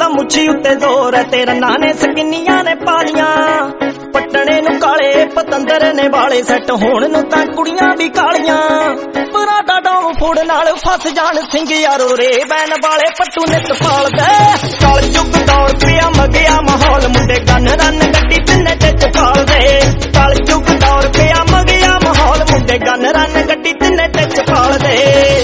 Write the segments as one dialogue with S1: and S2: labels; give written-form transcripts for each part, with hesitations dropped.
S1: ਦਾ ਮੁੱਛੀ ਉੱਤੇ ਜ਼ੋਰ ਤੇਰਾ ਨਾਨੇ ਸਕੀਨੀਆਂ ਨੇ ਪਾਲੀਆਂ ਪੱਟਣੇ ਨੂੰ ਕਾਲੇ ਪਤੰਦਰ ਨੇ ਵਾਲੇ ਸੈੱਟ ਹੋਣ ਨੂੰ ਤਾਂ ਕੁੜੀਆਂ ਵੀ ਕਾਲੀਆਂ ਪਰਾਟਾ ਡੋਮ ਫੋੜ ਨਾਲ ਫਸ ਜਾਣ ਸਿੰਘ ਯਾਰੋ ਰੇ ਬੈਨ ਵਾਲੇ ਪੱਟੂ ਨਿੱਤ ਪਾਲਦੇ ਕਲ ਯੁੱਗ ਦੌਰ ਪਿਆ ਮਗਿਆ ਮਾਹੌਲ ਮੁੰਡੇ ਗਨ ਰਨ ਗੱਡੀ ਤਿੰਨੇ ਤੇ ਚਪਾਲਦੇ ਕਲ ਯੁੱਗ ਦੌਰ ਪਿਆ ਮਗਿਆ ਮਾਹੌਲ ਮੁੰਡੇ ਗਨ ਰਨ ਗੱਡੀ ਤਿੰਨੇ ਤੇ ਚਪਾਲਦੇ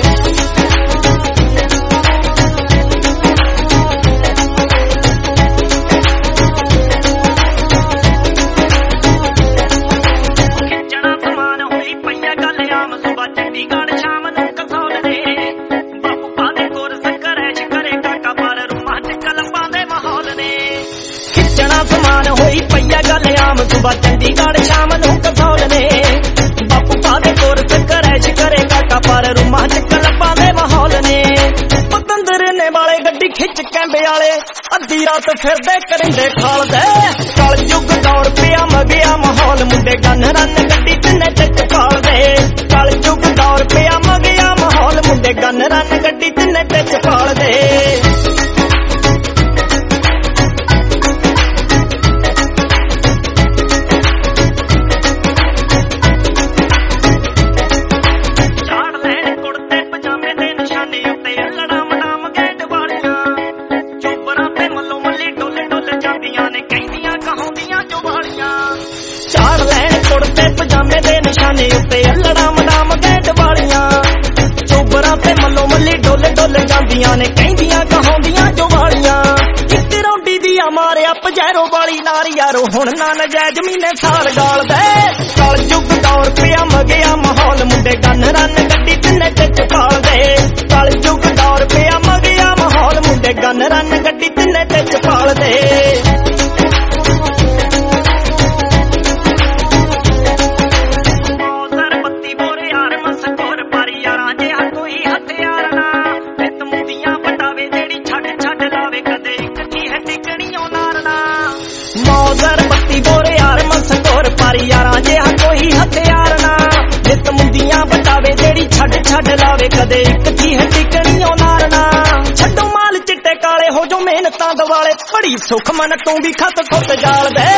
S1: ਸਮਾਨ ਹੋਈ ਪਈਆ ਗੱਲ ਆਮ ਸੁਬਾ ਚੰਡੀਗੜ੍ਹ ਸ਼ਾਮ ਨੂੰ ਕਸੌਲ ਨੇ ਬਾਪੂ ਪਾਦੇ ਕੋਰਸ ਕਰੈਸ਼ ਕਰੇ ਕਾਕਾ ਪਰ ਰੂਮਾਂ ਚ ਕਲਬਾਂ ਦੇ ਮਾਹੌਲ ਨੇ ਪਤੰਦਰ ਨੇ ਵਾਲੇ ਗੱਡੀ ਖਿੱਚ ਕੈਂਬੇ ਵਾਲੇ ਅੱਧੀ ਰਾਤ ਫਿਰਦੇ ਕਰਿੰਦੇ ਖਾਲਦੇ ਕਲ ਯੁੱਗ ਦੌਰ ਪਿਆ ਮਗਿਆ ਮਾਹੌਲ ਮੁੰਡੇ ਗਨ ਰਨ ਗੱਡੀ ਤਿੰਨੇ ਤੇ ਚਪਾਲਦੇ ਕਲ ਯੁੱਗ ਦੌਰ ਪਿਆ ਮਗਿਆ ਮਾਹੌਲ ਮੁੰਡੇ ਗਨ ਰਨ ਗੱਡੀ ਤਿੰਨੇ ਤੇ ਚਪਾਲਦੇ ਚਾੜ ਲੈਣ ਕੁੜਤੇ ਪਜਾਮੇ ਦੇ ਨਿਸ਼ਾਨੇ ਉੱਤੇ ਅਲੜਾ ਮਡਾਮ ਗੈਂਡ ਵਾਲੀਆਂ ਚੋਬਰਾਂ ਤੇ ਮੱਲੋ ਮੱਲੀ ਡੋਲੇ ਡੋਲੇ ਜਾਂਦੀਆਂ ਨੇ ਕਹਿੰਦੀਆਂ ਕਹਾਉਂਦੀਆਂ ਜੋ ਵਾਲੀਆਂ ਇੱਕ ਰੌਂਡੀ ਦੀਆਂ ਮਾਰਿਆ ਪਜੈਰੋ ਵਾਲੀ ਨਾਰ ਯਾਰੋ ਹੁਣ ਨਾ ਨਜਾਇਜ਼ ਮਹੀਨੇ ਸਾਲ ਗਾਲਦੇ ਕਲ ਯੁੱਗ ਦੌਰ ਪਿਆ ਮਗਿਆ ਮਾਹੌਲ ਮੁੰਡੇ ਗਨ ਰਨ ਗੱਡੀ ਤਿੰਨੇ ਤੇ ਚਪਾਲਦੇ ਕਲ ਯੁੱਗ ਦੌਰ ਪਿਆ ਮਗਿਆ ਮਾਹੌਲ ਮੁੰਡੇ ਗਨ ਰਨ ਗੱਡੀ ਤਿੰਨੇ ਤੇ ਚਪਾਲਦੇ ਮੌਜ਼ਰ ਬੱਤੀ ਬੋਰੇ ਯਾਰ ਮਸਕੋਰ ਪਰ ਯਾਰਾਂ ਜਿਹਾ ਕੋਈ ਹਥਿਆਰ ਨਾ ਨਿਤ ਮੁੰਦੀਆਂ ਬਟਾਵੇ ਜਿਹੜੀ ਛੱਡ ਲਾਵੇ ਕਦੇ ਇੱਕ ਚੀਹ ਟਿਕਣੀ ਉਹ ਨਾਰ ਨਾ ਛੱਡੋ ਮਾਲ ਚਿੱਟੇ ਕਾਲੇ ਹੋ ਜੋ ਮਿਹਨਤਾਂ ਦਵਾਲੇ ਬੜੀ ਸੁਖ ਮਨ ਤੂੰ ਵੀ ਖੱਤ ਖੁੱਤ ਜਾਲਦੇ